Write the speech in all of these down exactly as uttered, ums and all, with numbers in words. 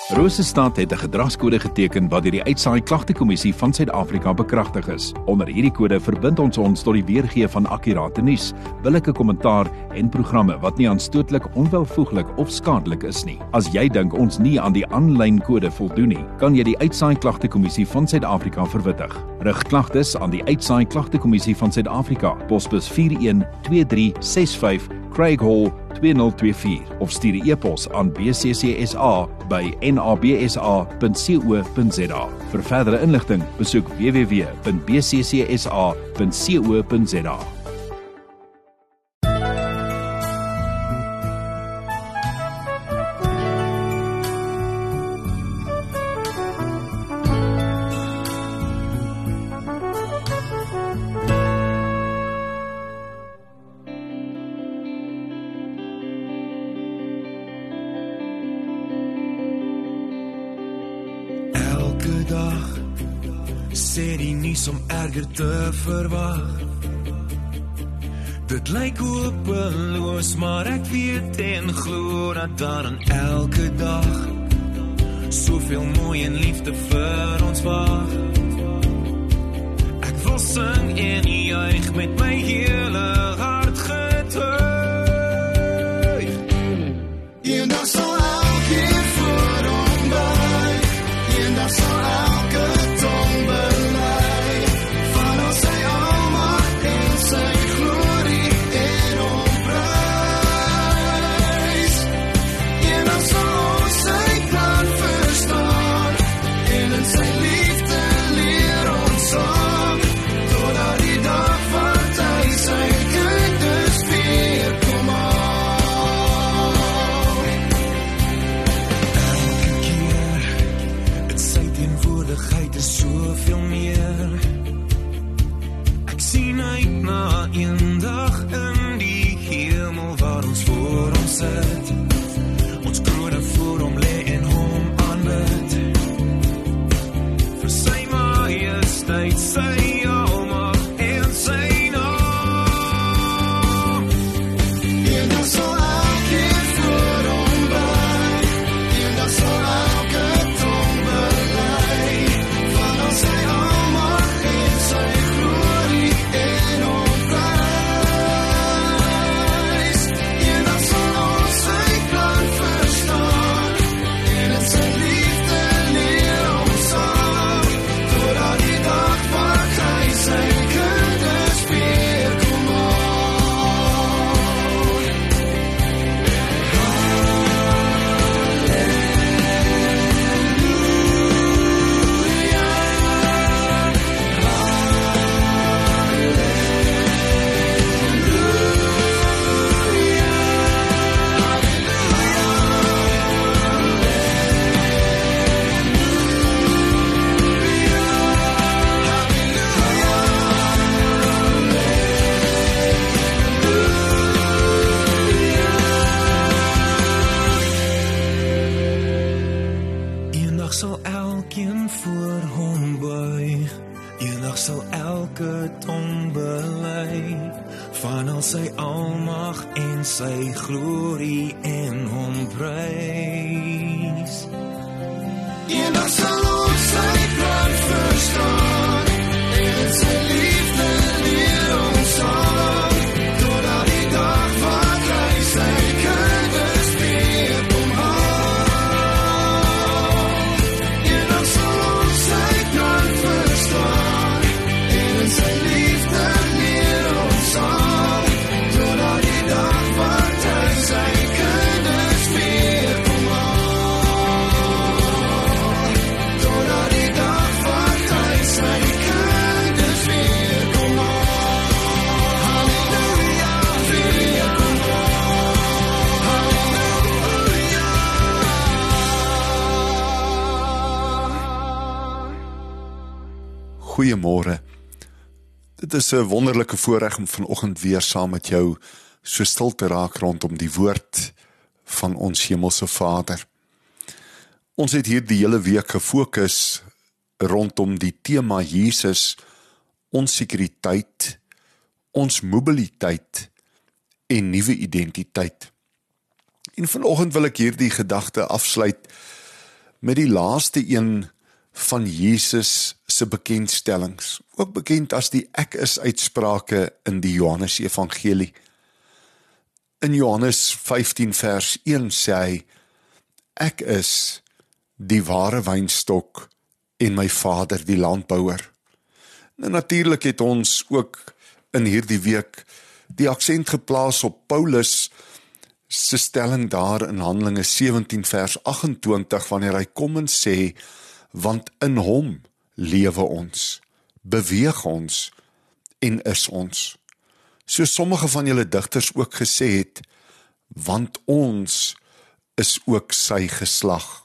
Rosestad het 'n gedragskode geteken wat deur die Uitsaai Klagtekommissie van Suid-Afrika bekragtig is. Onder hierdie kode verbind ons ons tot die weergee van akkurate nuus, billike kommentaar en programme wat nie aanstootlik, onwelvoeglik of skadelik is nie. As jy dink ons nie aan die aanlyn kode voldoen nie, kan jy die Uitsaai Klagtekommissie van Suid-Afrika verwittig. Rig klagtes aan die Uitsaai Klagtekommissie van Suid-Afrika, posbus vier een twee drie ses vyf, Craig Hall twee nul twee vier of stuur 'n e-pos aan b c c s a by n a b s a punt co punt z a. Vir verdere inligting, besoek w w w punt b c c s a punt co punt z a. Sê die nuus om erger te verwag. Dit lyk hopeloos, maar ek weet en glo dat daar aan elke dag soveel mooi en liefde vir ons wag. Ek wil sing en juig met my hele hart getuig. Eendag sal elkeen voor hom buig, eendag sal elke tong belei van al sy almag en sy glorie en hom prys. Eendag sal ons sy plan verstaan en in sy liefde leer ons saam, totdat die dag wat hy sy kinders weer kom haal. Elke keer, het sy teenwoordigheid is soveel meer. Ek sien uit na eendag in die hemel waar ons voor hom sit, ons krone voor hom lê en hom aanbid. Vir sy majesteit, sy almag en sy naam. Eendag sal elkeen voor hom buig, eendag sal elke tong belei van al sy almag en sy glorie en hom prys. Eendag sal ons sy plan verstaan en in sy liefde leer ons saam, totdat die dag wat hy sy kinders weer kom haal. Eendag sal elkeen voor hom buig, eendag sal elke tong bely van al sy almag en sy glorie en hom prys. Eendag sal ons sy plan verstaan en in sy liefde leer ons saam, totdat die dag wat hy sy kinders weer kom haal. Eendag sal ons sy plan verstaan en in sy liefde leer ons saam, totdat die dag wat hy sy kinders weer kom haal. Totdat die dag wat hy sy kinders weer kom haal. Halleluja, weer kom haal. Halleluja. Goeiemôre. Dit is 'n wonderlike voorreg om vanoggend weer saam met jou so stil te raak rondom die woord van ons hemelse Vader. Ons het hier die hele week gefokus rondom die tema Jesus, ons sekuriteit, ons mobiliteit en nuwe identiteit. En vanoggend wil ek hierdie gedagte afsluit met die laaste een van Jesus se bekendstellings, ook bekend as die ek is uitsprake in die Johannes Evangelie. In Johannes vyftien vers een sê hy, ek is die ware wynstok en my Vader die landbouer. Nou natuurlik het ons ook in hierdie week die aksent geplaas op Paulus se stelling daar in Handelinge sewentien vers agt en twintig, wanneer hy kom en sê, want in hom lewe ons, beweeg ons en is ons. So sommige van julle digters ook gesê het, want ons is ook sy geslag.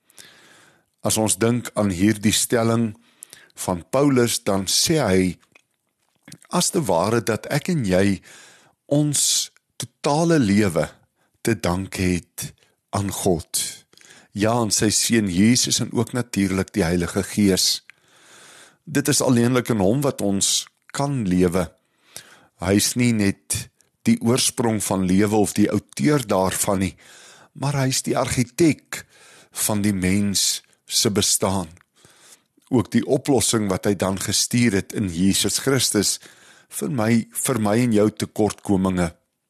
As ons dink aan hierdie stelling van Paulus, dan sê hy, as te ware dat ek en jy ons totale lewe te dank het aan God. Ja, aan sy seun Jesus en ook natuurlik die Heilige Gees. Dit is alleenlik in hom wat ons kan lewe. Hy is nie net die oorsprong van lewe of die outeur daarvan nie, maar hy is die argitek van die mens se bestaan. Ook die oplossing wat hy dan gestuur het in Jesus Christus vir my, vir my en jou tekortkominge.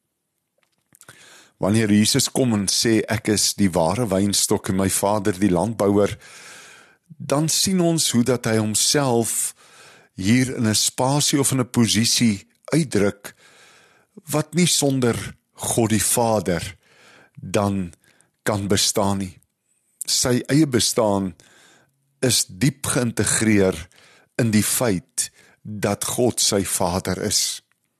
Wanneer Jesus kom en sê, ek is die ware wynstok en my Vader die landbouer, dan sien ons hoe dat hy homself hier in 'n spasie of in 'n posisie uitdruk, wat nie sonder God die Vader dan kan bestaan nie. Sy eie bestaan is diep geïntegreer in die feit dat God sy Vader is.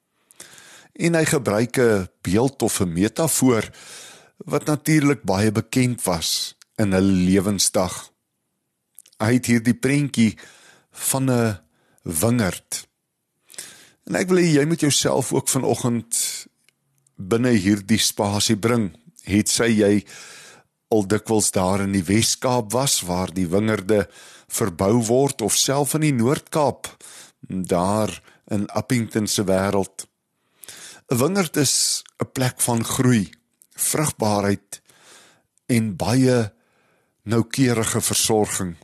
En hy gebruik 'n beeld of 'n metafoor wat natuurlik baie bekend was in hulle lewensdag. Hy het hier die prentjie van 'n wingerd. En ek wil hê jy moet jouself ook vanoggend binne hierdie spasie bring. Het sy jy al dikwels daar in die Wes-Kaap was, waar die wingerde verbou word, of self in die Noord-Kaap, daar in Appington se wêreld. 'n Wingerd is 'n plek van groei, vrugbaarheid en baie noukeurige versorging.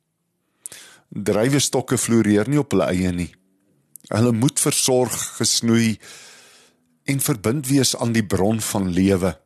Druiwestokke floreer nie op hulle eie nie. Hulle moet versorg, gesnoei en verbind wees aan die bron van lewe.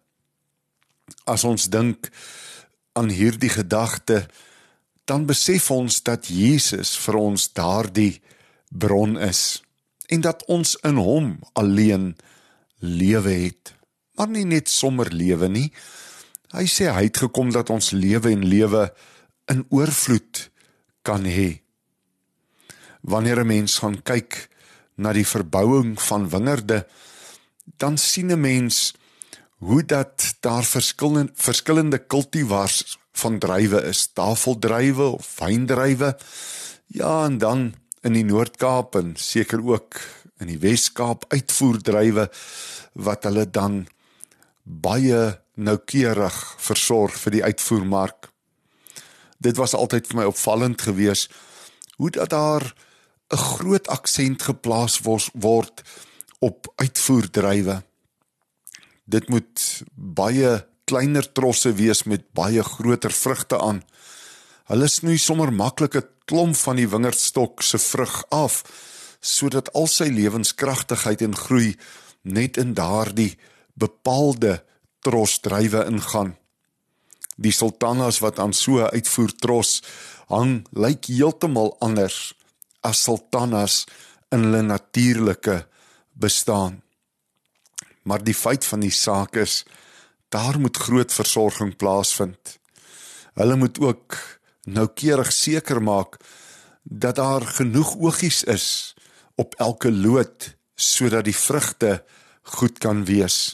As ons dink aan hierdie gedagte, dan besef ons dat Jesus vir ons daardie bron is en dat ons in hom alleen lewe het, maar nie net sommer lewe nie. Hy sê hy het gekom dat ons lewe en lewe in oorvloed kan hê. Wanneer 'n mens gaan kyk na die verbouing van wingerde, dan sien 'n mens hoe dat daar verskillende, verskillende kultivars van druiwe is, tafeldruiwe of wyndruiwe, ja, en dan in die Noord-Kaap en seker ook in die Wes-Kaap uitvoerdruiwe, wat hulle dan baie noukeurig versorg vir die uitvoermark. Dit was altyd vir my opvallend gewees, hoe dat daar 'n groot aksent geplaas word op uitvoerdruiwe. Dit moet baie kleiner trosse wees met baie groter vrugte aan. Hulle snoei sommer maklik 'n klomp van die wingerdstok se vrug af, sodat al sy lewenskragtigheid en groei net in daardie bepaalde tros druiwe ingaan. Die sultanas wat aan so 'n uitvoertros hang, lyk heeltemal anders as sultanas in hulle natuurlike bestaan. Maar die feit van die saak is, daar moet groot versorging plaasvind. Hulle moet ook noukeurig seker maak dat daar genoeg oogies is op elke loot, sodat die vrugte goed kan wees.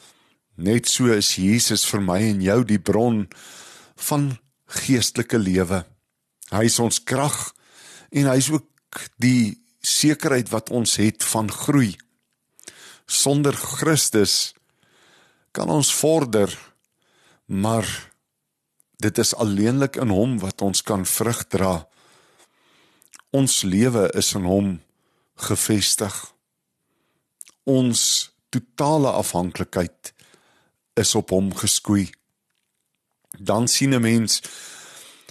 Net so is Jesus vir my en jou die bron van geestelike lewe. Hy is ons krag en hy is ook die sekerheid wat ons het van groei. Sonder Christus kan ons vorder, maar dit is alleenlik in hom wat ons kan vrug dra. Ons lewe is in hom gevestig. Ons totale afhanklikheid is op hom geskoei. Dan sien 'n mens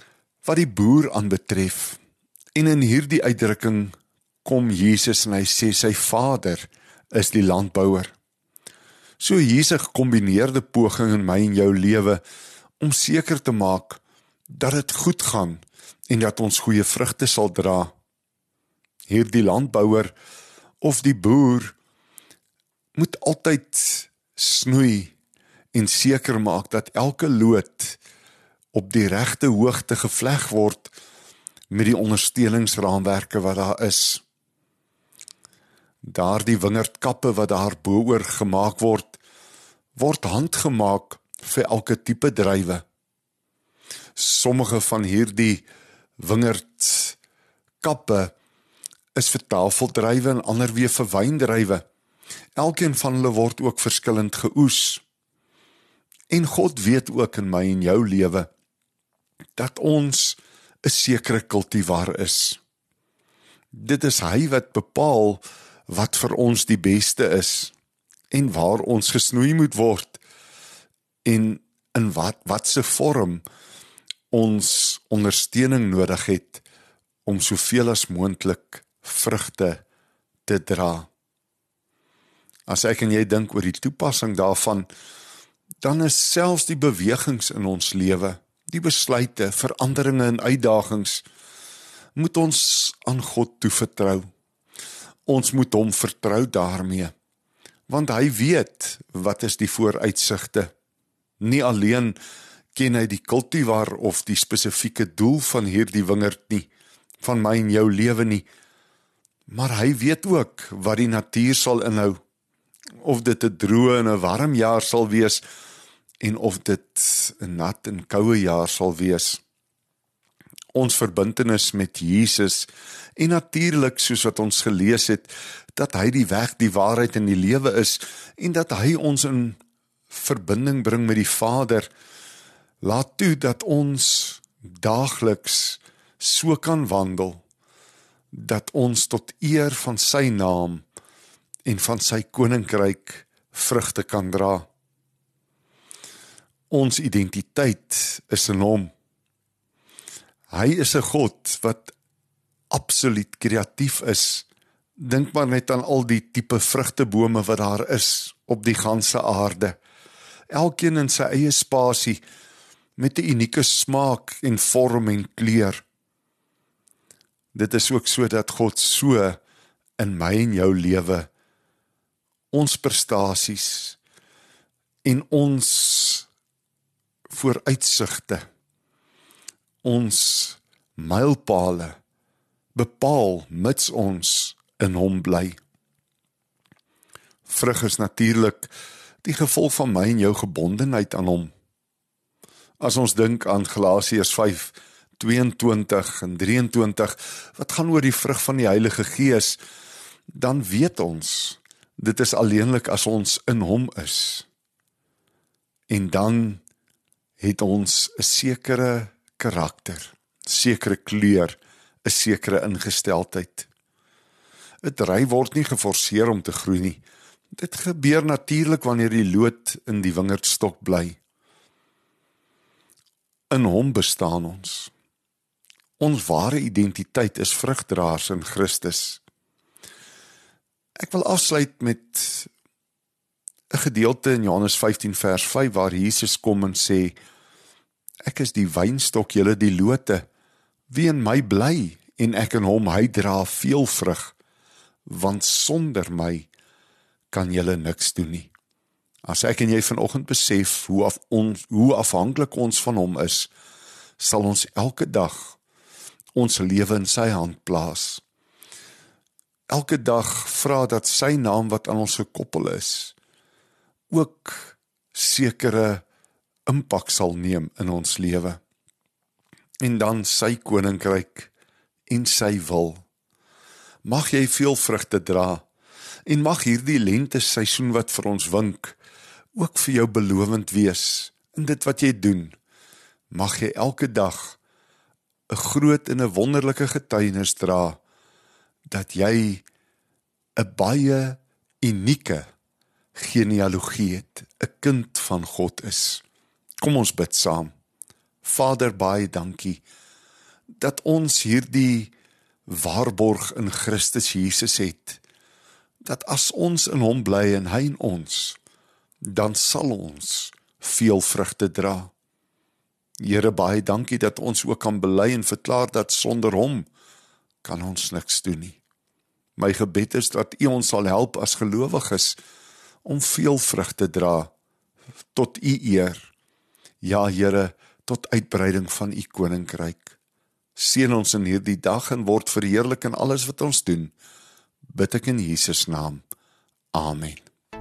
wat die boer aanbetref. En in hierdie uitdrukking kom Jesus en hy sê sy Vader is die landbouer. So hier's 'n gekombineerde poging in my en jou lewe om seker te maak dat dit goed gaan en dat ons goeie vrugte sal dra. Hierdie landbouer of die boer moet altyd snoei en seker maak dat elke loot op die regte hoogte gevleg word met die ondersteuningsraamwerke wat daar is. Daardie wingerdkappe wat daar bo-oor gemaak word, word handgemaak vir elke tipe druiwe. Sommige van hierdie wingerdkappe is vir tafeldruiwe en ander weer vir wyndruiwe. Elkeen van hulle word ook verskillend geoes. En God weet ook in my en jou lewe dat ons 'n sekere kultivar is. Dit is hy wat bepaal wat vir ons die beste is en waar ons gesnoei moet word en in wat wat se vorm ons ondersteuning nodig het om soveel as moontlik vrugte te dra. As ek en jy dink oor die toepassing daarvan, dan is selfs die bewegings in ons lewe, die besluite, veranderinge en uitdagings, moet ons aan God toevertrou. Ons moet hom vertrou daarmee, want hy weet wat is die vooruitsigte. Nie alleen ken hy die kultivar of die spesifieke doel van hierdie wingerd nie, van my en jou lewe nie, maar hy weet ook wat die natuur sal inhou, of dit 'n droë en 'n warm jaar sal wees, en of dit 'n nat en koue jaar sal wees. Ons verbintenis met Jesus, en natuurlik soos wat ons gelees het, dat hy die weg, die waarheid en die lewe is, en dat hy ons in verbinding bring met die Vader, laat toe dat ons daagliks so kan wandel, dat ons tot eer van sy naam en van sy koninkryk vrugte kan dra. Ons identiteit is in hom. Hy is 'n God wat absoluut kreatief is. Dink maar net aan al die tipe vrugtebome wat daar is op die ganse aarde. Elkeen in sy eie spasie met 'n unieke smaak en vorm en kleur. Dit is ook so dat God so in my en jou lewe ons prestasies en ons vooruitsigte, ons mylpale bepaal mits ons in hom bly. Vrug is natuurlik die gevolg van my en jou gebondenheid aan hom. As ons dink aan Galasiërs vyf, tweeëntwintig en drieëntwintig, wat gaan oor die vrug van die Heilige Gees, dan weet ons, dit is alleenlik as ons in hom is. En dan het ons 'n sekere karakter, sekere kleur, 'n sekere ingesteldheid. 'n Dry word nie geforseer om te groei nie. Dit gebeur natuurlik wanneer die loot in die wingerdstok bly. In hom bestaan ons. Ons ware identiteit is vrugdraers in Christus. Ek wil afsluit met 'n gedeelte in Johannes vyftien vers vyf waar Jesus kom en sê, ek is die wynstok, julle die lote, wie in my bly en ek in hom, hy dra veel vrug, want sonder my kan julle niks doen nie. As ek en jy vanoggend besef hoe, af, ons, hoe afhanklik ons van hom is, sal ons elke dag ons lewe in sy hand plaas. Elke dag vra dat sy naam wat aan ons gekoppel is, ook sekere impak sal neem in ons lewe. En dan sy koninkryk en sy wil. Mag jy veel vrugte dra, en mag hierdie lenteseisoen wat vir ons wink, ook vir jou belovend wees, in dit wat jy doen. Mag jy elke dag 'n groot en 'n wonderlike getuienis dra, dat jy 'n baie unieke genealogie het, 'n kind van God is. Kom ons bid saam. Vader, baie dankie dat ons hierdie waarborg in Christus Jesus het, dat as ons in hom bly en hy in ons, dan sal ons veel vrugte dra. Here, baie dankie dat ons ook kan bely en verklaar dat sonder hom kan ons niks doen nie. My gebed is dat U ons sal help as gelowiges om veel vrug te dra tot U eer. Ja, Here, tot uitbreiding van U koninkryk. Seën ons in hierdie dag en word verheerlik in alles wat ons doen. Bid ek in Jesus naam. Amen.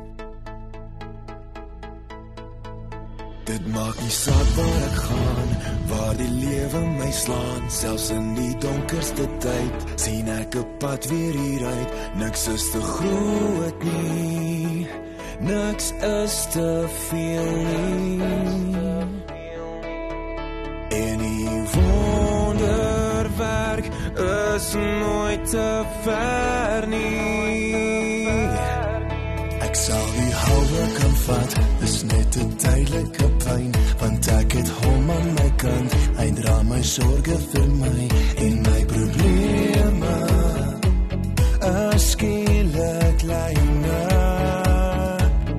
Dit maak nie saak waar ek gaan, waar die lewe my slaan, selfs in die donkerste tyd, sien ek 'n pad weer hieruit. Niks is te groot nie, niks is te veel nie. En die wonderwerk is nooit te ver nie. Ek sal die houe kan vat, is net 'n tydelike pyn, want ek het hom aan my kant. Hy dra my sorge vir my en my probleme is skielik kleiner,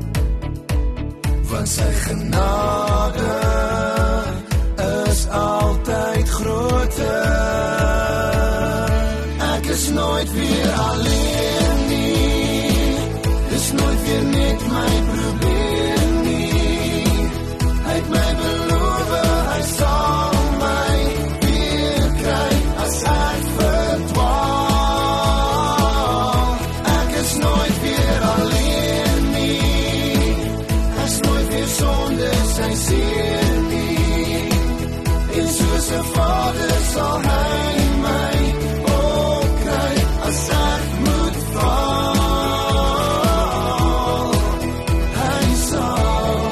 want sy genade is altyd groter. Ek is nooit weer alleen nie, dis nooit weer net my probleem nie. Hy het my beloof, hy sal my weer kry as ek verdwaal. Ek is nooit weer alleen nie, ek's nooit weer sonder sy seer nie. En soos 'n vader sal hy my opkry as ek moet val. Hy sal,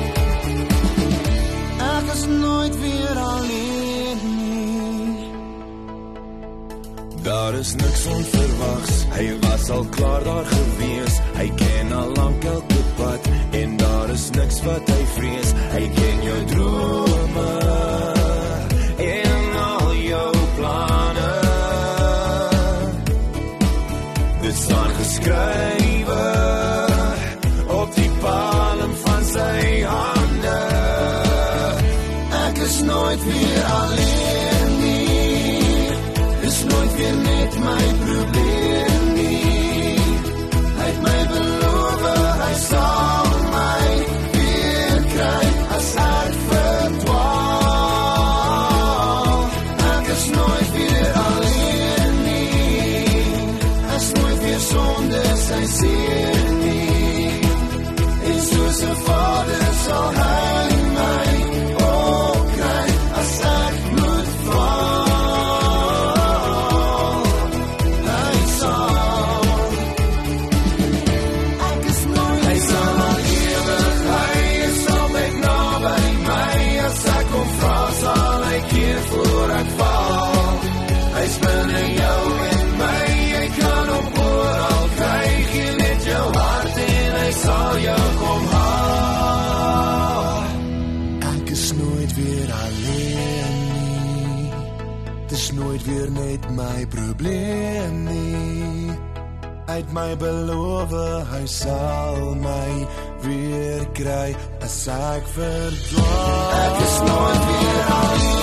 ek is nooit weer alleen nie. Daar is niks onverwags, hy was al klaar daar gewees. Hy ken al lank elke pad en daar is niks wat hy vrees. Hy ken jou drome en al jou planne. Dit staan geskrywe op die palm van sy hande. Ek is nooit weer alleen nie, is nooit weer net my probleem nie. Hy het my beloof, hy sal my weer kry as ek verdwaal. Ek is nooit weer alleen nie, ek's nooit weer sonder sy seer nie. En soos 'n vader sal hy my opkry as ek moet val. Hy sal, ek is nooit, hy sal al ewig, hy is altyd naby my. As ek hom vra, sal hy keer voor ek val. Hy's binne jou en my, jy kan hom oral kry. Gee net jou hart en hy sal jou kom haal. Ek is nooit weer alleen nie, dis nooit weer net my probleem nie. Hy het my beloof, hy sal my weer kry as ek verdwaal. Ek is nooit weer alleen